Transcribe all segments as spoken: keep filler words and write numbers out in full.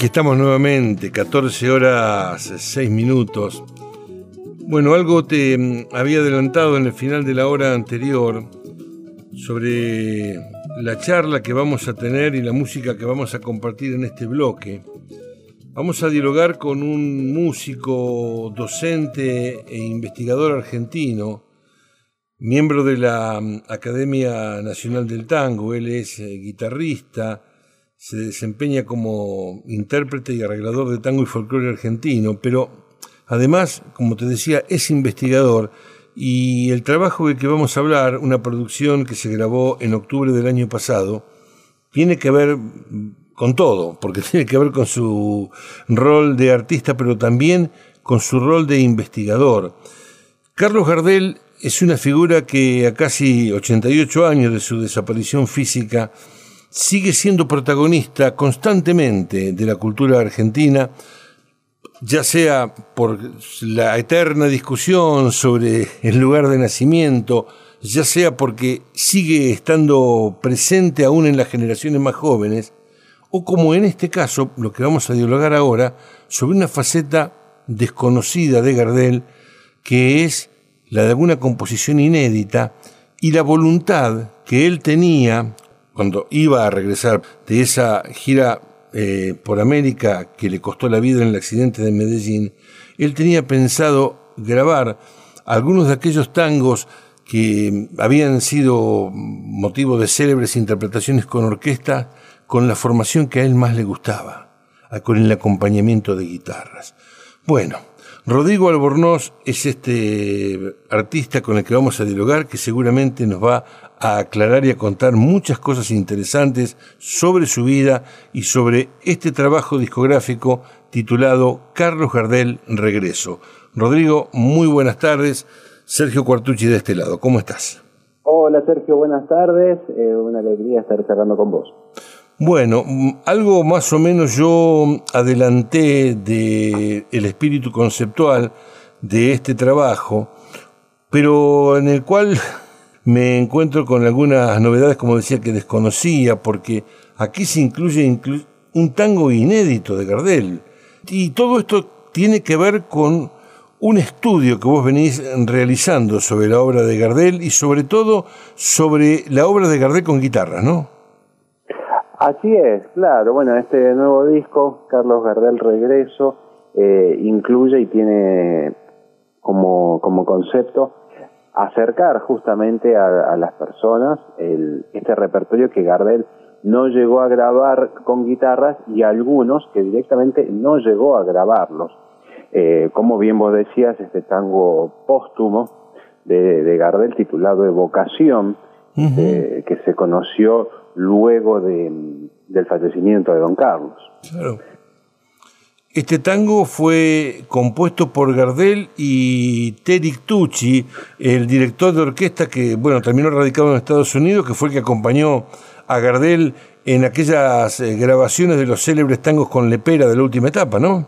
Aquí estamos nuevamente, catorce horas, seis minutos. Bueno, algo te había adelantado en el final de la hora anterior sobre la charla que vamos a tener y la música que vamos a compartir en este bloque. Vamos a dialogar con un músico, docente e investigador argentino, miembro de la Academia Nacional del Tango. Él es guitarrista, se desempeña como intérprete y arreglador de tango y folclore argentino, pero además, como te decía, es investigador, y el trabajo del que vamos a hablar, una producción que se grabó en octubre del año pasado, tiene que ver con todo, porque tiene que ver con su rol de artista, pero también con su rol de investigador. Carlos Gardel es una figura que a casi ochenta y ocho años de su desaparición física sigue siendo protagonista constantemente de la cultura argentina, ya sea por la eterna discusión sobre el lugar de nacimiento, ya sea porque sigue estando presente aún en las generaciones más jóvenes, o como en este caso, lo que vamos a dialogar ahora, sobre una faceta desconocida de Gardel, que es la de alguna composición inédita y la voluntad que él tenía cuando iba a regresar de esa gira eh, por América que le costó la vida en el accidente de Medellín. Él tenía pensado grabar algunos de aquellos tangos que habían sido motivo de célebres interpretaciones con orquesta, con la formación que a él más le gustaba, con el acompañamiento de guitarras. Bueno, Rodrigo Albornoz es este artista con el que vamos a dialogar, que seguramente nos va a aclarar y a contar muchas cosas interesantes sobre su vida y sobre este trabajo discográfico titulado Carlos Gardel Regreso. Rodrigo, muy buenas tardes. Sergio Quartucci de este lado, ¿cómo estás? Hola Sergio, buenas tardes. Eh, una alegría estar charlando con vos. Bueno, algo más o menos yo adelanté de el espíritu conceptual de este trabajo, pero en el cual me encuentro con algunas novedades, como decía, que desconocía, porque aquí se incluye inclu- un tango inédito de Gardel. Y todo esto tiene que ver con un estudio que vos venís realizando sobre la obra de Gardel y sobre todo sobre la obra de Gardel con guitarra, ¿no? Así es, claro. Bueno, este nuevo disco, Carlos Gardel Regreso, eh, incluye y tiene como, como concepto acercar justamente a, a las personas el, este repertorio que Gardel no llegó a grabar con guitarras y algunos que directamente no llegó a grabarlos. Eh, como bien vos decías, este tango póstumo de, de Gardel titulado Evocación, uh-huh. eh, que se conoció luego de, del fallecimiento de don Carlos. Claro. Este tango fue compuesto por Gardel y Téric Tucci, el director de orquesta que, bueno, terminó radicado en Estados Unidos, que fue el que acompañó a Gardel en aquellas eh, grabaciones de los célebres tangos con Lepera de la última etapa, ¿no?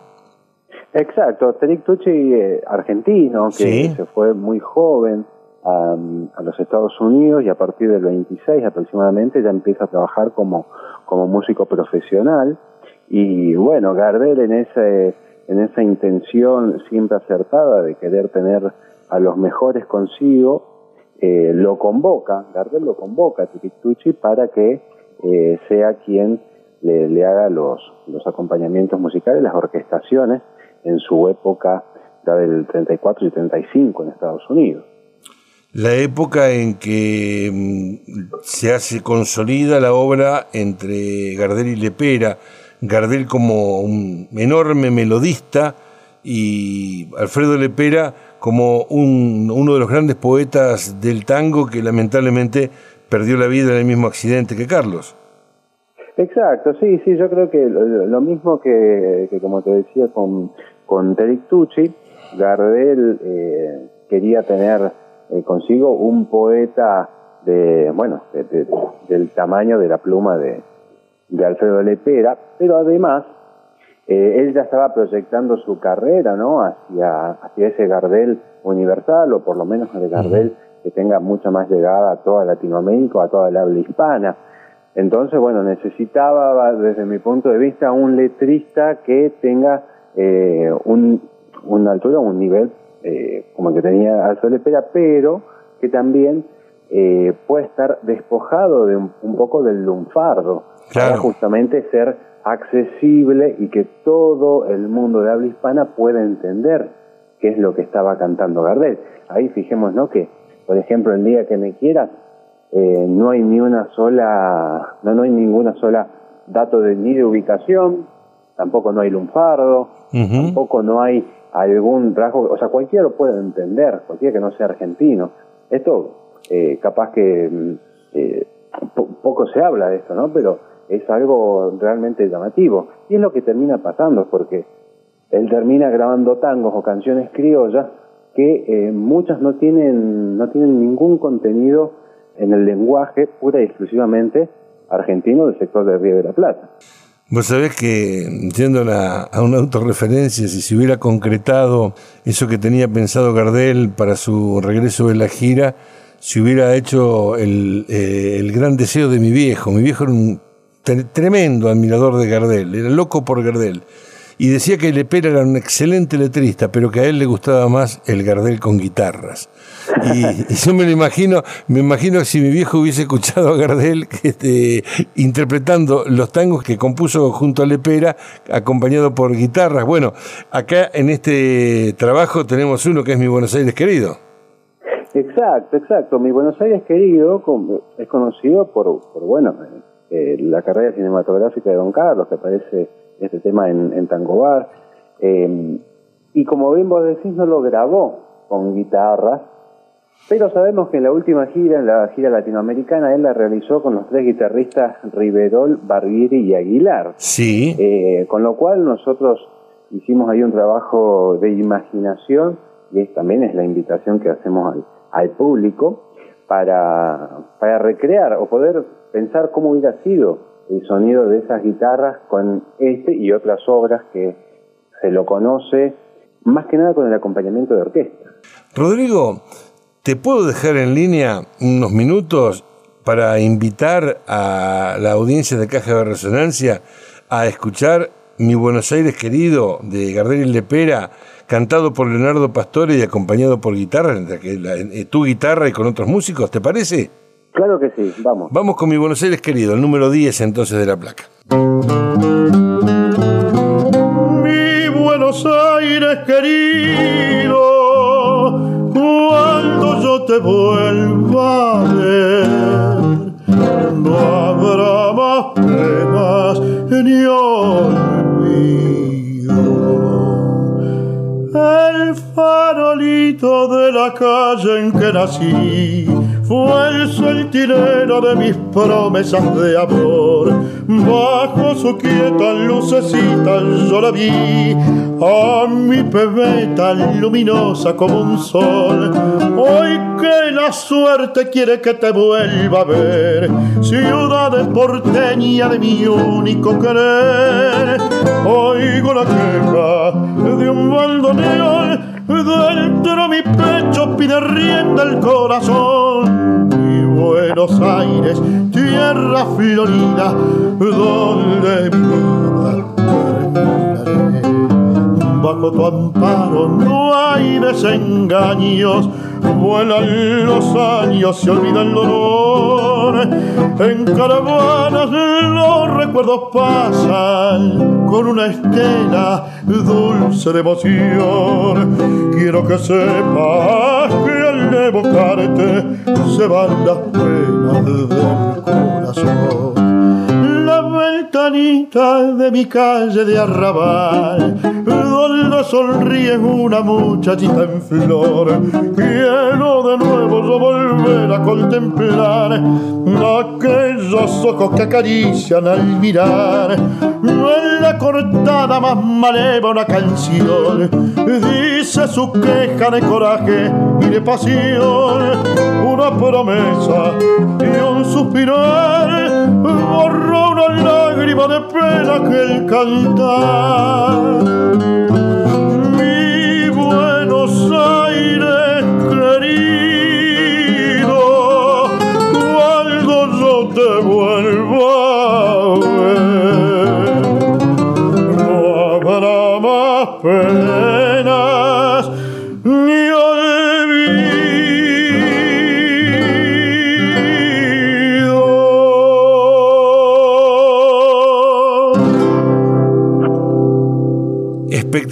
Exacto, Téric Tucci, eh, argentino, que ¿sí? se fue muy joven a, a los Estados Unidos y a partir del veintiséis aproximadamente ya empieza a trabajar como, como músico profesional. Y bueno, Gardel en ese, en esa intención siempre acertada de querer tener a los mejores consigo, eh, lo convoca, Gardel lo convoca a Téric Tucci para que eh, sea quien le, le haga los, los acompañamientos musicales, las orquestaciones en su época ya del treinta y cuatro y treinta y cinco en Estados Unidos. La época en que se hace consolida la obra entre Gardel y Lepera, Gardel como un enorme melodista y Alfredo Lepera como un, uno de los grandes poetas del tango que lamentablemente perdió la vida en el mismo accidente que Carlos. Exacto, sí, sí, yo creo que lo, lo mismo que, que como te decía con, con Téric Tucci, Gardel eh, quería tener eh, consigo un poeta de, bueno, de, de, del tamaño de la pluma de, de Alfredo Lepera, pero además eh, él ya estaba proyectando su carrera, ¿no? Hacia, hacia ese Gardel universal, o por lo menos el Gardel que tenga mucha más llegada a toda Latinoamérica, a toda la habla hispana. Entonces, bueno, necesitaba, desde mi punto de vista, un letrista que tenga eh, un, una altura, un nivel eh, como el que tenía Alfredo Lepera, pero que también eh, pueda estar despojado de un, un poco del lunfardo, claro, para justamente ser accesible y que todo el mundo de habla hispana pueda entender qué es lo que estaba cantando Gardel. Ahí fijémonos, ¿no?, que, por ejemplo, El día que me quieras, Eh, no hay ni una sola, no, no hay ninguna sola dato de, ni de ubicación, tampoco no hay lunfardo, uh-huh. tampoco no hay algún rasgo, o sea, cualquiera lo puede entender, cualquiera que no sea argentino. Esto, eh, capaz que eh, po- poco se habla de esto, ¿no? Pero es algo realmente llamativo. Y es lo que termina pasando, porque él termina grabando tangos o canciones criollas que eh, muchas no tienen, no tienen ningún contenido en el lenguaje pura y exclusivamente argentino del sector del Río de la Plata. Vos sabés que, yendo a una, a una autorreferencia, si se hubiera concretado eso que tenía pensado Gardel para su regreso de la gira, se hubiera hecho el, eh, el gran deseo de mi viejo. Mi viejo era un tre- tremendo admirador de Gardel, era loco por Gardel. Y decía que Lepera era un excelente letrista, pero que a él le gustaba más el Gardel con guitarras. Y, y yo me lo imagino, me imagino que si mi viejo hubiese escuchado a Gardel este, interpretando los tangos que compuso junto a Lepera, acompañado por guitarras. Bueno, acá en este trabajo tenemos uno que es Mi Buenos Aires Querido. Exacto, exacto. Mi Buenos Aires Querido es conocido por, por bueno, eh, la carrera cinematográfica de Don Carlos, que aparece este tema en, en Tango Bar. Eh, y como bien vos decís, no lo grabó con guitarras, pero sabemos que en la última gira, en la gira latinoamericana, él la realizó con los tres guitarristas Riverol, Barbieri y Aguilar. Sí. Eh, con lo cual nosotros hicimos ahí un trabajo de imaginación, y es, también es la invitación que hacemos al, al público para, para recrear o poder pensar cómo hubiera sido el sonido de esas guitarras con este y otras obras que se lo conoce, más que nada con el acompañamiento de orquesta. Rodrigo, ¿te puedo dejar en línea unos minutos para invitar a la audiencia de Caja de Resonancia a escuchar Mi Buenos Aires Querido de Gardel y Lepera, cantado por Leonardo Pastore y acompañado por guitarra, tu guitarra y con otros músicos? ¿Te parece? Claro que sí, vamos. Vamos con Mi Buenos Aires Querido, el número diez entonces de la placa. Mi Buenos Aires querido, cuando yo te vuelva a ver, no habrá más penas ni olvido. El farolito de la calle en que nací fue el centinela de mis promesas de amor. Bajo su quieta lucecita yo la vi, a mi pebeta luminosa como un sol. Hoy que la suerte quiere que te vuelva a ver, ciudad porteña de mi único querer. Oigo la queja de un bandoneón, dentro mi pecho pide rienda el corazón. Mi Buenos Aires, tierra florida, donde mi vida terminaré. Bajo tu amparo no hay desengaños, vuelan los años, se olvida el dolor. En caravanas los recuerdos pasan con una estela dulce de emoción. Quiero que sepas que al evocarte se van las penas del corazón. La ventanita de mi calle de arrabal, donde sonríe una muchachita en flor. Quiero de nuevo yo volver a contemplar aquellos ojos que acarician al mirar. En la cortada más maleva una canción dice su queja de coraje y de pasión. Una promesa y un suspirar borró una lágrima de pena que el cantar. Mi Buenos Aires querido, cuando yo te vuelvo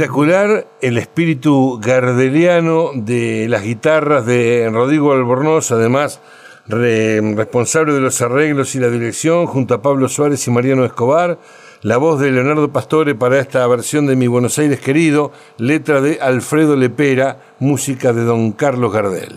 espectacular el espíritu gardeliano de las guitarras de Rodrigo Albornoz, además re, responsable de los arreglos y la dirección, junto a Pablo Suárez y Mariano Escobar. La voz de Leonardo Pastore para esta versión de Mi Buenos Aires querido, letra de Alfredo Lepera, música de don Carlos Gardel.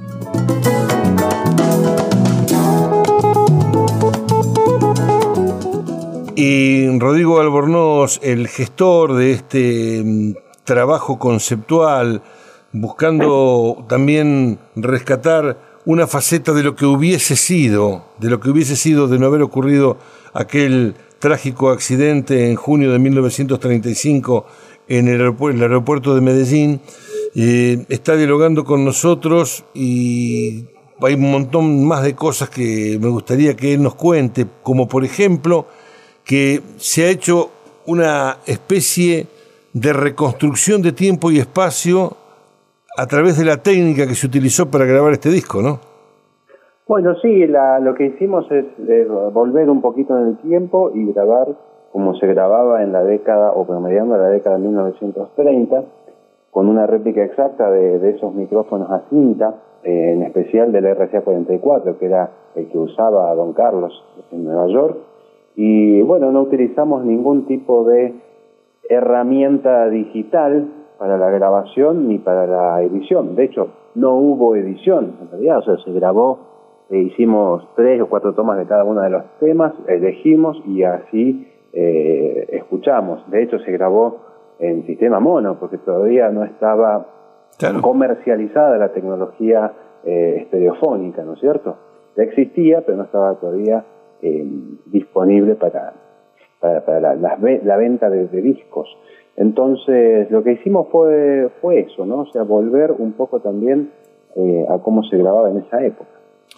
Y Rodrigo Albornoz, el gestor de este trabajo conceptual, buscando también rescatar una faceta de lo que hubiese sido, de lo que hubiese sido de no haber ocurrido aquel trágico accidente en junio de mil novecientos treinta y cinco en el aeropuerto, el aeropuerto de Medellín, eh, está dialogando con nosotros y hay un montón más de cosas que me gustaría que él nos cuente, como por ejemplo que se ha hecho una especie de reconstrucción de tiempo y espacio a través de la técnica que se utilizó para grabar este disco, ¿no? Bueno, sí, la, lo que hicimos es eh, volver un poquito en el tiempo y grabar como se grababa en la década, o promediando la década de mil novecientos treinta, con una réplica exacta de, de esos micrófonos a cinta, eh, en especial del R C A cuarenta y cuatro, que era el que usaba don Carlos en Nueva York. Y bueno, no utilizamos ningún tipo de herramienta digital para la grabación ni para la edición. De hecho, no hubo edición, en realidad, o sea, se grabó. E hicimos tres o cuatro tomas de cada uno de los temas, elegimos y así eh, escuchamos. De hecho, se grabó en sistema mono, porque todavía no estaba claro. comercializada la tecnología eh, estereofónica, ¿no es cierto? Ya existía, pero no estaba todavía eh, disponible para, para, para la, la, la venta de, de discos. Entonces, lo que hicimos fue, fue eso, ¿no? O sea, volver un poco también eh, a cómo se grababa en esa época.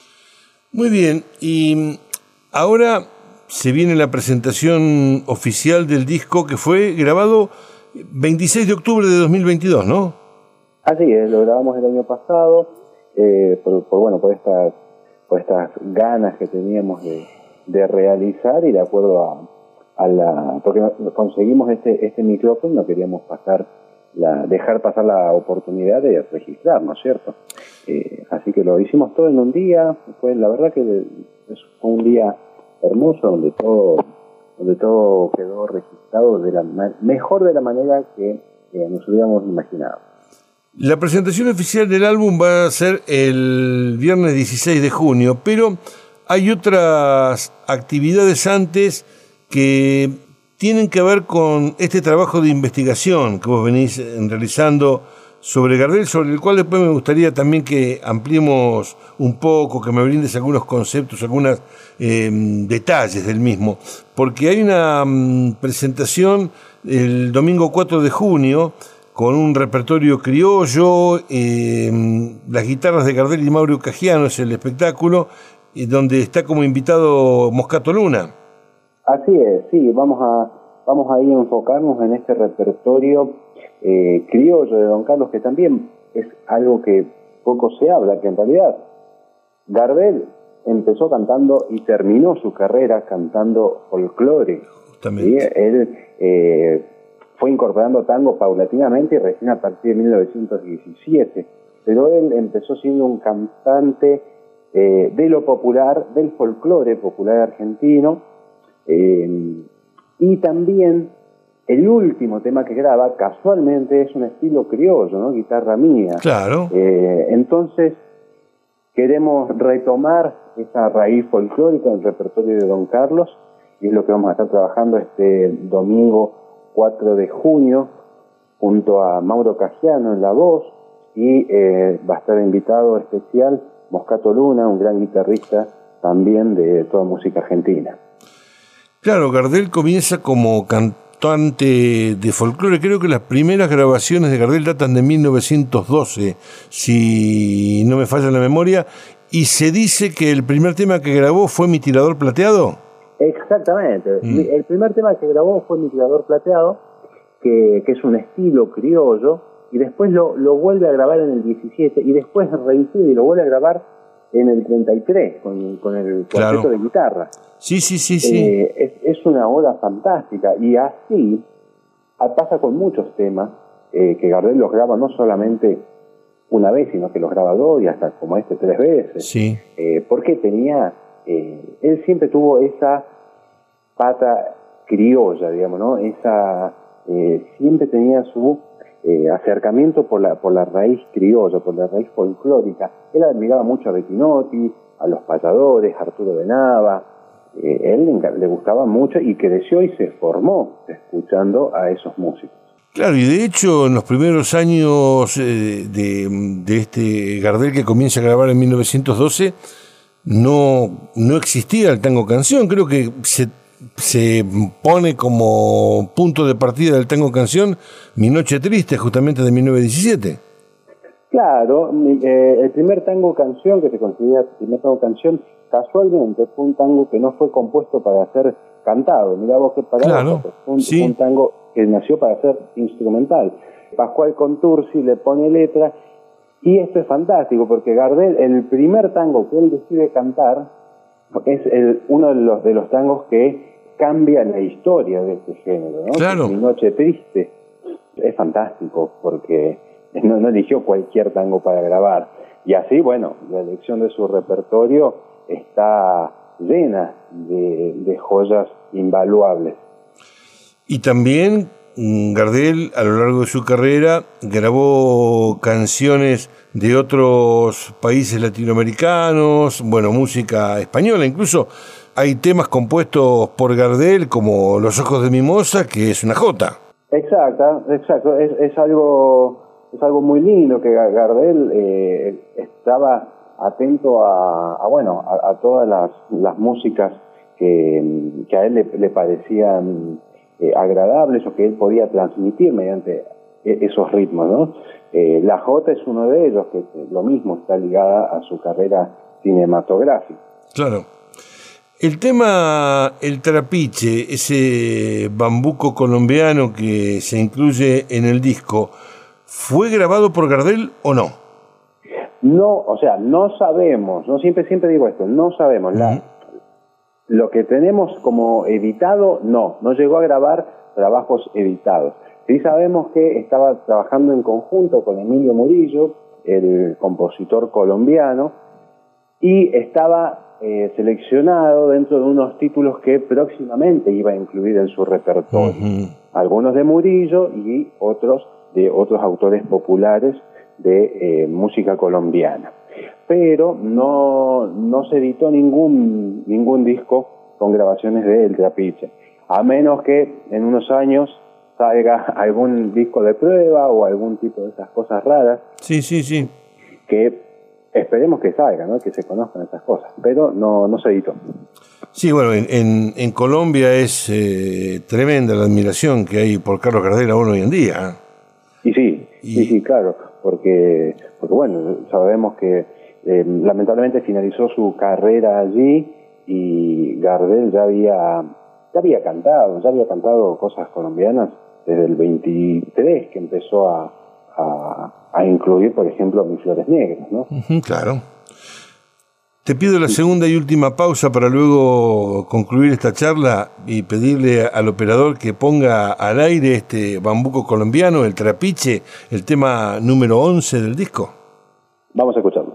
Muy bien, y ahora se viene la presentación oficial del disco que fue grabado veintiséis de octubre de dos mil veintidós, ¿no? Así es, lo grabamos el año pasado, eh, por, por, bueno, por estas, por estas ganas que teníamos de, de realizar y de acuerdo a, a la... porque conseguimos este, este micrófono y no queríamos pasar la, dejar pasar la oportunidad de registrar, ¿no es cierto? Eh, así que lo hicimos todo en un día. Fue la verdad que fue un día hermoso donde todo donde todo quedó registrado de la mejor de la manera que eh, nos hubiéramos imaginado. La presentación oficial del álbum va a ser el viernes dieciséis de junio, pero hay otras actividades antes que tienen que ver con este trabajo de investigación que vos venís realizando sobre Gardel, sobre el cual después me gustaría también que ampliemos un poco, que me brindes algunos conceptos, algunos eh, detalles del mismo, porque hay una um, presentación el domingo cuatro de junio con un repertorio criollo, eh, las guitarras de Gardel y Mauro Cagiano es el espectáculo, y donde está como invitado Moscato Luna. Así es, sí, vamos a vamos a ir a enfocarnos en este repertorio eh, criollo de don Carlos, que también es algo que poco se habla, que en realidad Gardel empezó cantando y terminó su carrera cantando folclore. ¿Sí? Él eh, fue incorporando tango paulatinamente y recién a partir de mil novecientos diecisiete, pero él empezó siendo un cantante eh, de lo popular, del folclore popular argentino, eh, y también el último tema que graba, casualmente, es un estilo criollo, ¿no? Guitarra mía. Claro. Eh, entonces, queremos retomar esa raíz folclórica del repertorio de don Carlos, y es lo que vamos a estar trabajando este domingo cuatro de junio, junto a Mauro Cagiano en la voz, y eh, va a estar invitado especial Moscato Luna, un gran guitarrista también de toda música argentina. Claro, Gardel comienza como cantante de folclore. Creo que las primeras grabaciones de Gardel datan de mil novecientos doce, si no me falla la memoria, y se dice que el primer tema que grabó fue Mi Tirador Plateado. Exactamente. Mm. El primer tema que grabó fue Mi Tirador Plateado, que, que es un estilo criollo, y después lo, lo vuelve a grabar en el diecisiete, y después reincide y lo vuelve a grabar en el treinta y tres, con, con el cuarteto claro. de guitarra. Sí, sí, sí, sí. Eh, es, es una oda fantástica, y así pasa con muchos temas eh, que Gardel los graba no solamente una vez, sino que los graba dos y hasta como este tres veces. Sí. Eh, porque tenía, eh, él siempre tuvo esa pata criolla, digamos, ¿no? Esa, eh, siempre tenía su eh, acercamiento por la, por la raíz criolla, por la raíz folclórica. Él admiraba mucho a Bettinotti, a los payadores, a Arturo de Nava. Eh, él le, le gustaba mucho y creció y se formó escuchando a esos músicos. Claro, y de hecho en los primeros años eh, de, de este Gardel, que comienza a grabar en mil novecientos doce, no, no existía el tango canción. Creo que se, se pone como punto de partida del tango canción Mi Noche Triste, justamente de mil novecientos diecisiete. Claro, eh, el primer tango canción que se considera el primer tango canción, casualmente fue un tango que no fue compuesto para ser cantado. Mirá vos qué para claro, vosotros. Fue un, sí. un tango que nació para ser instrumental. Pascual Contursi le pone letra, y esto es fantástico porque Gardel, el primer tango que él decide cantar, es el, uno de los, de los tangos que cambia la historia de este género, ¿no? Claro. Mi Noche Triste. Es fantástico porque no, no eligió cualquier tango para grabar. Y así, bueno, la elección de su repertorio está llena de, de joyas invaluables. Y también Gardel, a lo largo de su carrera, grabó canciones de otros países latinoamericanos, bueno, música española. Incluso hay temas compuestos por Gardel, como Los Ojos de Mimosa, que es una jota. Exacto, exacto. Es, es algo es algo muy lindo que Gardel eh, estaba atento a, a bueno, a, a todas las, las músicas que, que a él le, le parecían eh, agradables o que él podía transmitir mediante esos ritmos, ¿no? Eh, la jota es uno de ellos, que lo mismo está ligada a su carrera cinematográfica. Claro. El tema El Trapiche, ese bambuco colombiano que se incluye en el disco, ¿fue grabado por Gardel o no? No, o sea, no sabemos, no siempre siempre digo esto, no sabemos. Uh-huh. La, lo que tenemos como editado, no, no llegó a grabar trabajos editados. Sí sabemos que estaba trabajando en conjunto con Emilio Murillo, el compositor colombiano, y estaba eh, seleccionado dentro de unos títulos que próximamente iba a incluir en su repertorio. Uh-huh. Algunos de Murillo y otros de otros autores populares de eh, música colombiana. Pero no, no se editó ningún, ningún disco con grabaciones de El Trapiche, a menos que en unos años salga algún disco de prueba o algún tipo de esas cosas raras. Sí, sí, sí. Que esperemos que salga, ¿no? Que se conozcan esas cosas, pero no, no se editó. Sí, bueno, en, en, en Colombia es eh, tremenda la admiración que hay por Carlos Gardel aún hoy en día. Y sí, y... sí, sí, claro, porque, porque bueno, sabemos que eh, lamentablemente finalizó su carrera allí y Gardel ya había, ya había cantado, ya había cantado cosas colombianas desde el veintitrés, que empezó a, a, a incluir, por ejemplo, Mis Flores Negras, ¿no? Uh-huh, claro. Te pido la segunda y última pausa para luego concluir esta charla y pedirle al operador que ponga al aire este bambuco colombiano, El Trapiche, el tema número once del disco. Vamos a escucharlo.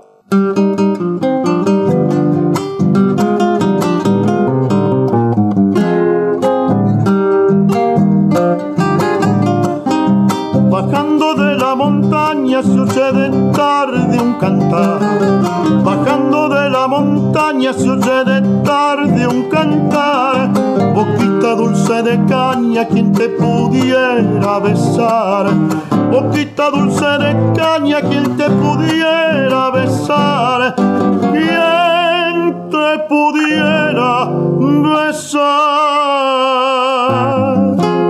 Bajando de la montaña se oye de tarde un cantar. Bajando de la montaña se oye de tarde un cantar. Boquita dulce de caña, quien te pudiera besar. Boquita dulce de caña, quien te pudiera besar. Quien te pudiera besar.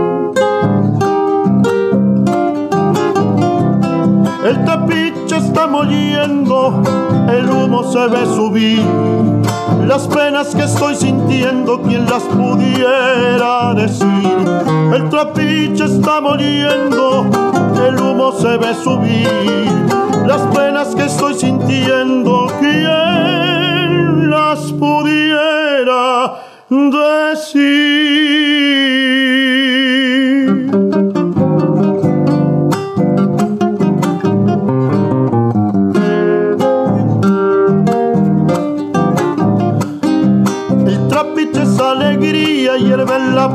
El Trapiche está moliendo, el humo se ve subir. Las penas que estoy sintiendo, ¿quién las pudiera decir? El Trapiche está moliendo, el humo se ve subir. Las penas que estoy sintiendo, ¿quién las pudiera decir?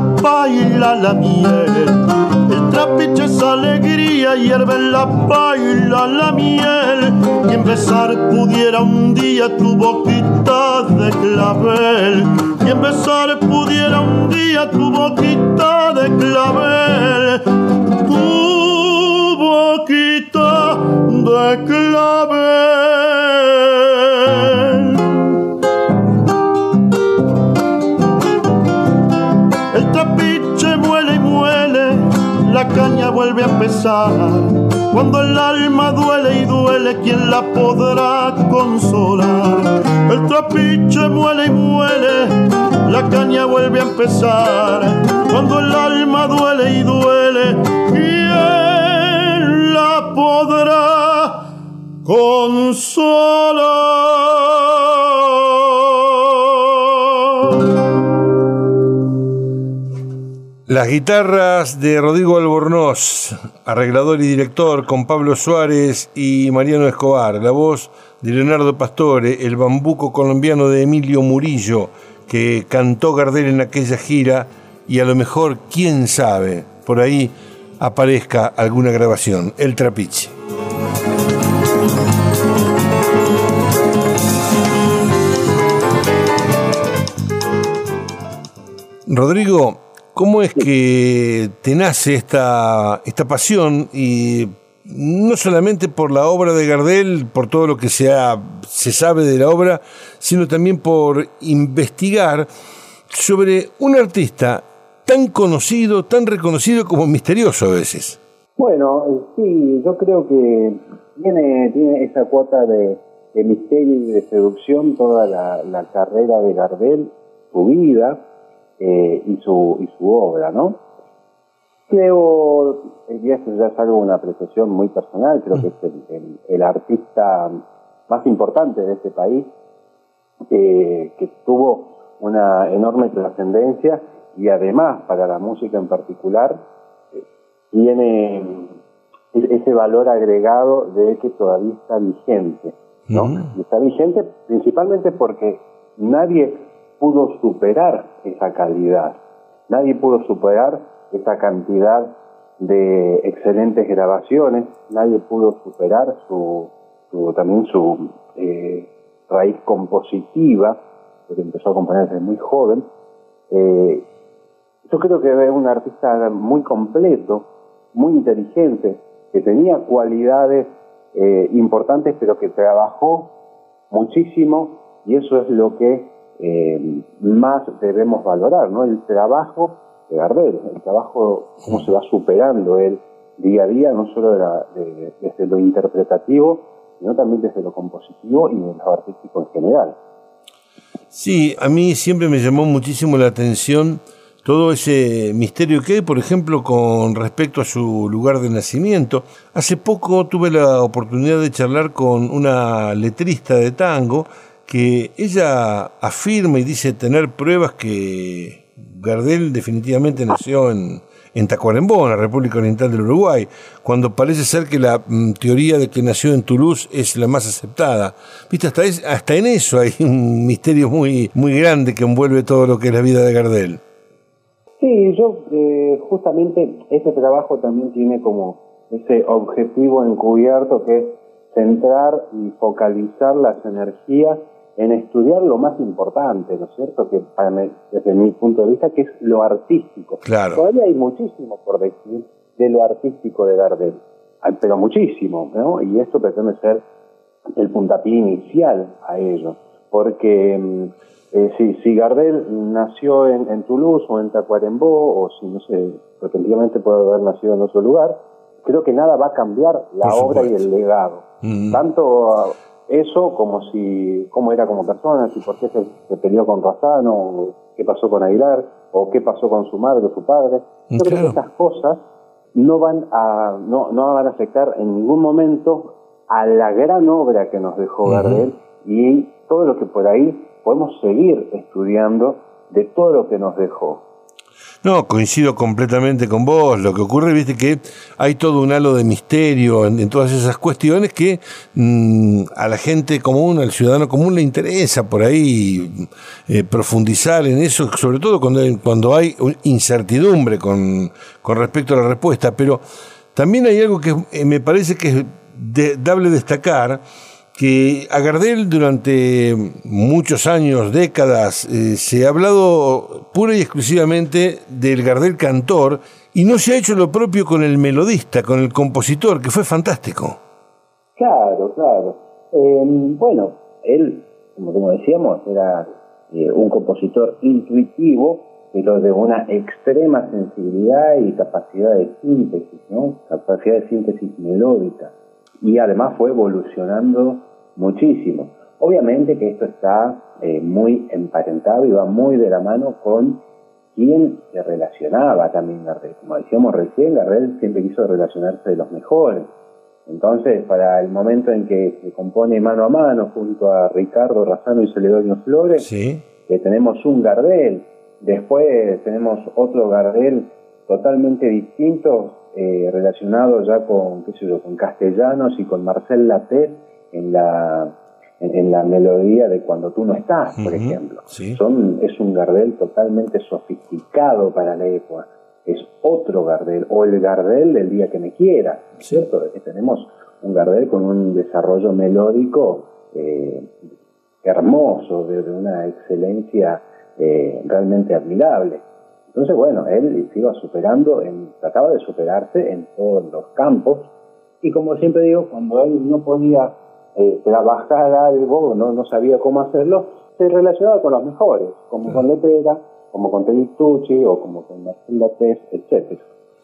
baila la miel. El trapiche es alegría, hierve en la baila la miel. Y en besar pudiera un día tu boquita de clavel. Y en besar pudiera un día tu boquita de clavel. Tu boquita de clavel. El trapiche muele y muele, la caña vuelve a empezar. Cuando el alma duele y duele, ¿quién la podrá consolar? El trapiche muele y muele, la caña vuelve a empezar. Cuando el alma duele y duele, ¿quién la podrá consolar? Las guitarras de Rodrigo Albornoz, arreglador y director, con Pablo Suárez y Mariano Escobar. La voz de Leonardo Pastore, el bambuco colombiano de Emilio Murillo, que cantó Gardel en aquella gira, y a lo mejor, quién sabe, por ahí aparezca alguna grabación. El Trapiche. Rodrigo, ¿cómo es que te nace esta, esta pasión, y no solamente por la obra de Gardel, por todo lo que se, ha, se sabe de la obra, sino también por investigar sobre un artista tan conocido, tan reconocido como misterioso a veces? Bueno, sí, yo creo que tiene, tiene esa cuota de, de misterio y de seducción toda la, la carrera de Gardel, su vida, Eh, y su y su obra, ¿no? Creo, y esto ya es algo, una apreciación muy personal, creo que es el, el, el artista más importante de este país, eh, que tuvo una enorme trascendencia, y además para la música en particular eh, tiene ese valor agregado de que todavía está vigente, ¿no? Mm. Y está vigente principalmente porque nadie pudo superar esa calidad, nadie pudo superar esa cantidad de excelentes grabaciones, nadie pudo superar su, su también su eh, raíz compositiva, porque empezó a componer desde muy joven. Eh, yo creo que es un artista muy completo, muy inteligente, que tenía cualidades eh, importantes, pero que trabajó muchísimo, y eso es lo que Eh, más debemos valorar, ¿no? El trabajo de Gardel, el trabajo, cómo se va superando él día a día, no solo de la, de, desde lo interpretativo, sino también desde lo compositivo y de lo artístico en general. Sí, a mí siempre me llamó muchísimo la atención todo ese misterio que hay, por ejemplo, con respecto a su lugar de nacimiento. Hace poco tuve la oportunidad de charlar con una letrista de tango, que ella afirma y dice tener pruebas que Gardel definitivamente nació en, en Tacuarembó, en la República Oriental del Uruguay, cuando parece ser que la mm, teoría de que nació en Toulouse es la más aceptada. ¿Viste? Hasta, es, hasta en eso hay un misterio muy, muy grande que envuelve todo lo que es la vida de Gardel. Sí, yo eh, justamente este trabajo también tiene como ese objetivo encubierto, que es centrar y focalizar las energías en estudiar lo más importante, ¿no es cierto? Que para mí, desde mi punto de vista, que es lo artístico. Claro. Todavía hay muchísimo por decir de lo artístico de Gardel, pero muchísimo, ¿no? Y esto pretende ser el puntapié inicial a ello, porque eh, si, si Gardel nació en, en Toulouse o en Tacuarembó, o si, no sé, repetidamente puede haber nacido en otro lugar, creo que nada va a cambiar la obra y el legado. Mm. Tanto eso como si cómo era como persona, si por qué se, se peleó con Razano, o qué pasó con Aguilar, o qué pasó con su madre o su padre. Yo claro. creo que estas cosas no van a no, no van a afectar en ningún momento a la gran obra que nos dejó uh-huh. Gardel, y todo lo que por ahí podemos seguir estudiando de todo lo que nos dejó. No, coincido completamente con vos. Lo que ocurre, viste, que hay todo un halo de misterio en, en todas esas cuestiones que mmm, a la gente común, al ciudadano común le interesa por ahí eh, profundizar en eso, sobre todo cuando hay, cuando hay incertidumbre con, con respecto a la respuesta. Pero también hay algo que eh, me parece que es de, dable destacar, que a Gardel durante muchos años, décadas, eh, se ha hablado pura y exclusivamente del Gardel cantor y no se ha hecho lo propio con el melodista, con el compositor, que fue fantástico. Claro, claro. Eh, bueno, él, como, como decíamos, era eh, un compositor intuitivo, pero de una extrema sensibilidad y capacidad de síntesis, ¿no? Capacidad de síntesis melódica. Y además fue evolucionando muchísimo. Obviamente que esto está eh, muy emparentado y va muy de la mano con quien se relacionaba también Gardel. Como decíamos recién, Gardel siempre quiso relacionarse de los mejores. Entonces, para el momento en que se compone Mano a Mano junto a Ricardo Razzano y Celedonio Flores, sí, que tenemos un Gardel, después tenemos otro Gardel totalmente distinto, Eh, relacionado ya con, qué sé yo, con Castellanos y con Marcel Latés en la en, en la melodía de Cuando tú no estás, por uh-huh, ejemplo. Sí. Son, es un Gardel totalmente sofisticado para la época. Es otro Gardel, o el Gardel del Día que me quiera, sí, ¿cierto? Es que tenemos un Gardel con un desarrollo melódico eh, hermoso, de, de una excelencia eh, realmente admirable. Entonces, bueno, él se iba superando, en, trataba de superarse en todos los campos, y como siempre digo, cuando él no podía eh, trabajar algo, no, no sabía cómo hacerlo, se relacionaba con los mejores, como sí, con Letrera, como con Félix Tucci, o como con Marcel Latés, etcétera.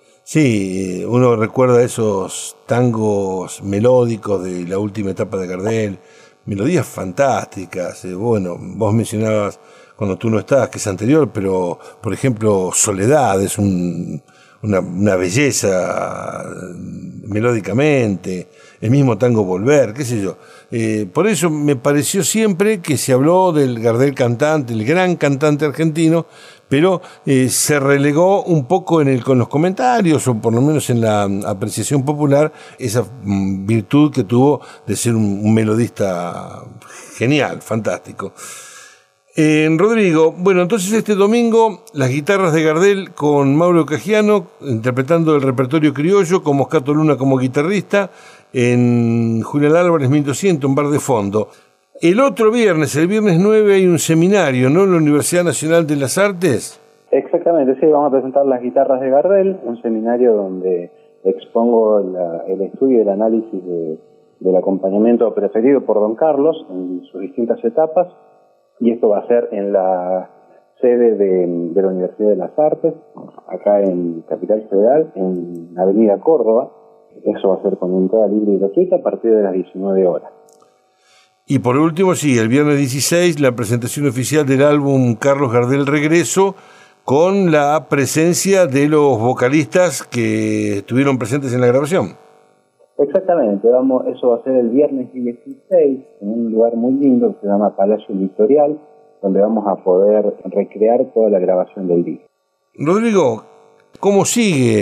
Sí, uno recuerda esos tangos melódicos de la última etapa de Gardel, melodías fantásticas. Eh, bueno, vos mencionabas Cuando tú no estás, que es anterior, pero, por ejemplo, Soledad es un, una, una belleza melódicamente, el mismo tango Volver, qué sé yo. Eh, por eso me pareció siempre que se habló del Gardel cantante, el gran cantante argentino, pero eh, se relegó un poco en el, con los comentarios, o por lo menos en la apreciación popular, esa mm, virtud que tuvo de ser un, un melodista genial, fantástico. Eh, Rodrigo, bueno, entonces este domingo las guitarras de Gardel con Mauro Cagiano interpretando el repertorio criollo, con Moscato Luna como guitarrista, en Julián Álvarez mil doscientos, un bar de fondo. El otro viernes, el viernes nueve, hay un seminario, ¿no?, en la Universidad Nacional de las Artes. Exactamente, sí, vamos a presentar las guitarras de Gardel, un seminario donde expongo la, el estudio y el análisis de, del acompañamiento preferido por Don Carlos en sus distintas etapas. Y esto va a ser en la sede de, de la Universidad de las Artes, acá en Capital Federal, en Avenida Córdoba. Eso va a ser con entrada libre y gratuita a partir de las diecinueve horas. Y por último, sí, el viernes dieciséis, la presentación oficial del álbum Carlos Gardel Regreso, con la presencia de los vocalistas que estuvieron presentes en la grabación. Exactamente, vamos, eso va a ser el viernes dieciséis en un lugar muy lindo que se llama Palacio Victorial, donde vamos a poder recrear toda la grabación del disco. Rodrigo, ¿cómo sigue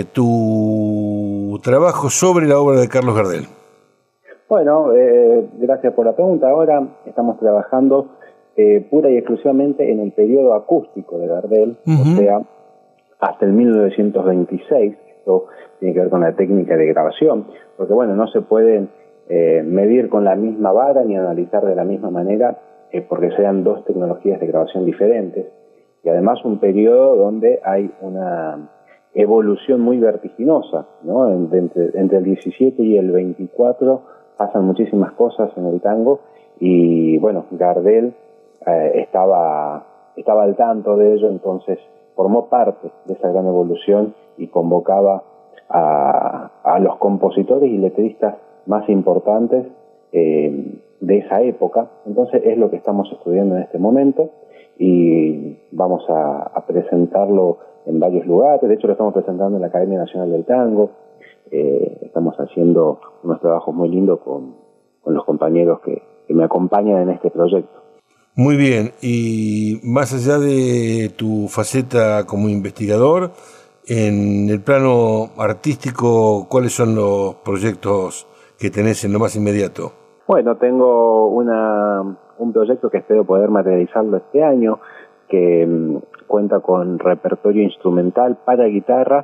tu trabajo sobre la obra de Carlos Gardel? Bueno, eh, gracias por la pregunta. Ahora estamos trabajando eh, pura y exclusivamente en el periodo acústico de Gardel, uh-huh, o sea, hasta el mil novecientos veintiséis. Esto tiene que ver con la técnica de grabación, porque bueno, no se pueden eh, medir con la misma vara ni analizar de la misma manera, eh, porque sean dos tecnologías de grabación diferentes, y además un periodo donde hay una evolución muy vertiginosa, ¿no? Entre, entre el diecisiete y el veinticuatro pasan muchísimas cosas en el tango, y bueno, Gardel eh, estaba, estaba al tanto de ello, entonces formó parte de esa gran evolución y convocaba a, a los compositores y letristas más importantes eh, de esa época. Entonces es lo que estamos estudiando en este momento y vamos a, a presentarlo en varios lugares. De hecho lo estamos presentando en la Academia Nacional del Tango. Eh, estamos haciendo unos trabajos muy lindos con, con los compañeros que, que me acompañan en este proyecto. Muy bien, y más allá de tu faceta como investigador, en el plano artístico, ¿cuáles son los proyectos que tenés en lo más inmediato? Bueno, tengo una, un proyecto que espero poder materializarlo este año, que um, cuenta con repertorio instrumental para guitarra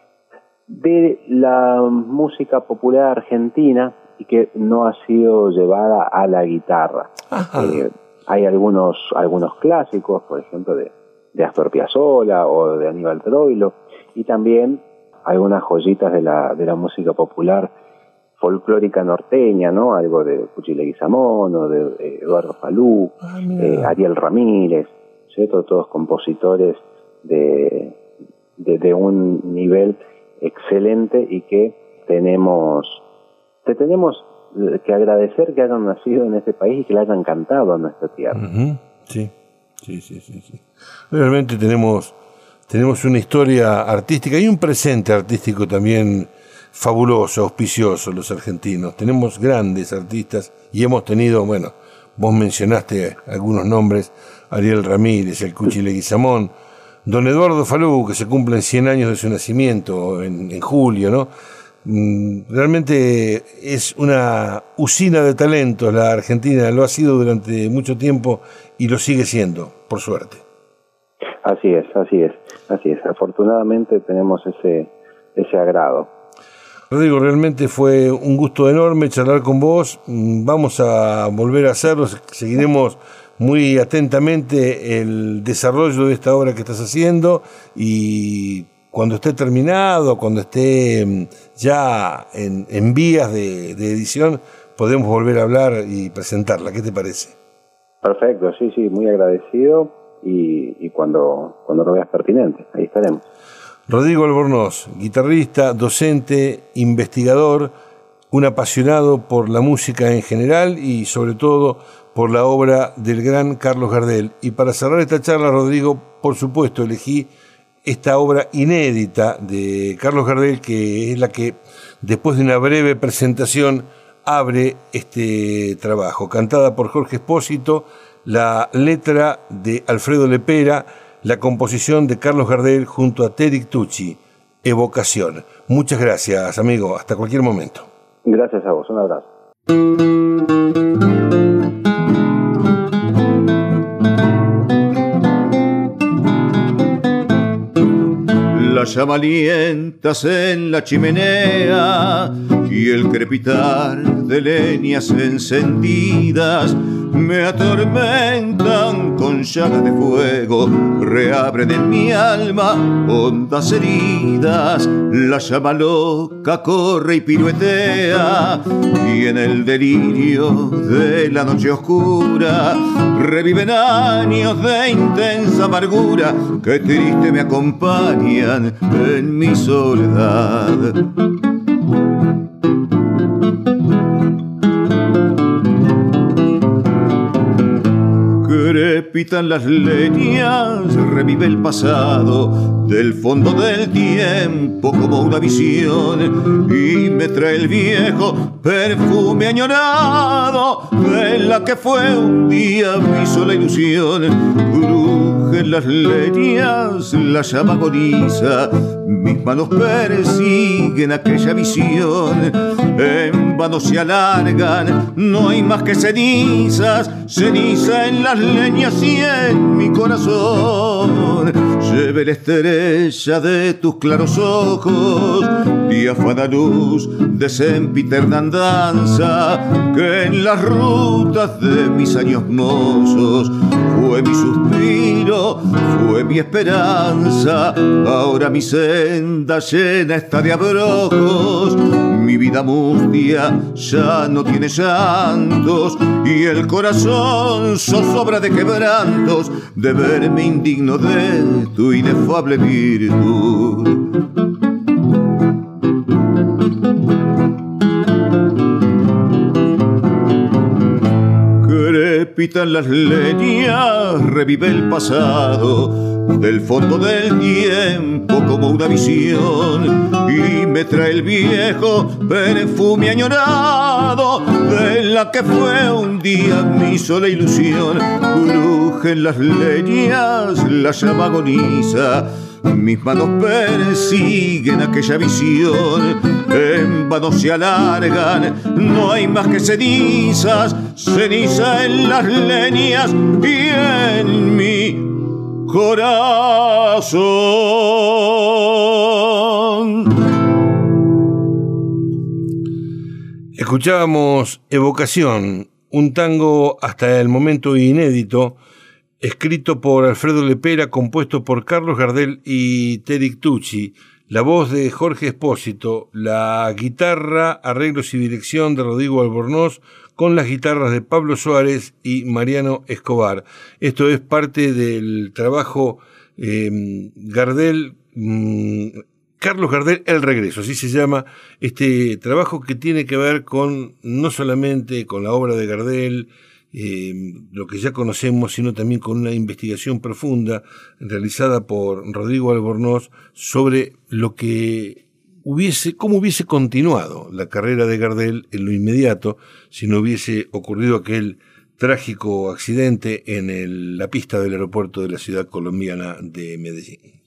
de la música popular argentina y que no ha sido llevada a la guitarra. Eh, hay algunos algunos clásicos, por ejemplo, de, de Astor Piazzolla o de Aníbal Troilo, y también algunas joyitas de la de la música popular folclórica norteña, ¿no? Algo de Cuchi Leguizamón o de, de Eduardo Falú, ah, eh, Ariel Ramírez, ¿cierto? Todos compositores de, de, de un nivel excelente y que tenemos, te tenemos que agradecer que hayan nacido en este país y que le hayan cantado a nuestra tierra. Uh-huh. Sí, sí, sí, sí, sí. Realmente tenemos, tenemos una historia artística y un presente artístico también fabuloso, auspicioso, los argentinos. Tenemos grandes artistas y hemos tenido, bueno, vos mencionaste algunos nombres, Ariel Ramírez, el Cuchi Leguizamón, don Eduardo Falú, que se cumplen cien años de su nacimiento en, en julio, ¿no? Realmente es una usina de talentos la Argentina, lo ha sido durante mucho tiempo y lo sigue siendo, por suerte. Así es, así es, así es. Afortunadamente tenemos ese, ese agrado. Rodrigo, realmente fue un gusto enorme charlar con vos. Vamos a volver a hacerlo, seguiremos muy atentamente el desarrollo de esta obra que estás haciendo y cuando esté terminado, cuando esté ya en, en vías de, de edición, podemos volver a hablar y presentarla. ¿Qué te parece? Perfecto, sí, sí, muy agradecido y, y cuando, cuando lo veas pertinente, ahí estaremos. Rodrigo Albornoz, guitarrista, docente, investigador, un apasionado por la música en general y sobre todo por la obra del gran Carlos Gardel. Y para cerrar esta charla, Rodrigo, por supuesto, elegí esta obra inédita de Carlos Gardel, que es la que, después de una breve presentación, abre este trabajo. Cantada por Jorge Espósito, la letra de Alfredo Lepera, la composición de Carlos Gardel junto a Tedic Tucci, Evocación. Muchas gracias, amigo. Hasta cualquier momento. Gracias a vos. Un abrazo. Las llama-alientas en la chimenea y el crepitar de leñas encendidas me atormentan con llagas de fuego, reabren en mi alma hondas heridas. La llama loca corre y piruetea y en el delirio de la noche oscura reviven años de intensa amargura que triste me acompañan en mi soledad. Crepitan las leñas, revive el pasado del fondo del tiempo como una visión y me trae el viejo perfume añorado de la que fue un día mi sola ilusión. Crujen las leñas, la llama agoniza, mis manos persiguen aquella visión. En vano se alargan, no hay más que cenizas, ceniza en las leñas y en mi corazón. Lleve la estrella de tus claros ojos, diáfana luz de sempiterna andanza, que en las rutas de mis años mozos fue mi suspiro, fue mi esperanza. Ahora mi senda llena está de abrojos, mi vida mustia ya no tiene llantos y el corazón zozobra de quebrantos de verme indigno de tu inefable virtud. Crepitan las leñas, revive el pasado del fondo del tiempo como una visión y me trae el viejo perfume añorado de la que fue un día mi sola ilusión. bajen las leñas, la llama agoniza. Mis manos persiguen aquella visión, en vano se alargan, no hay más que cenizas, ceniza en las leñas y en mi corazón. Escuchábamos Evocación, un tango hasta el momento inédito, escrito por Alfredo Lepera, compuesto por Carlos Gardel y Téric Tucci, la voz de Jorge Espósito, la guitarra, arreglos y dirección de Rodrigo Albornoz, con las guitarras de Pablo Suárez y Mariano Escobar. Esto es parte del trabajo eh, Gardel, mm, Carlos Gardel, El Regreso, así se llama este trabajo, que tiene que ver con no solamente con la obra de Gardel, Eh, lo que ya conocemos, sino también con una investigación profunda realizada por Rodrigo Albornoz sobre lo que hubiese, cómo hubiese continuado la carrera de Gardel en lo inmediato si no hubiese ocurrido aquel trágico accidente en el, la pista del aeropuerto de la ciudad colombiana de Medellín.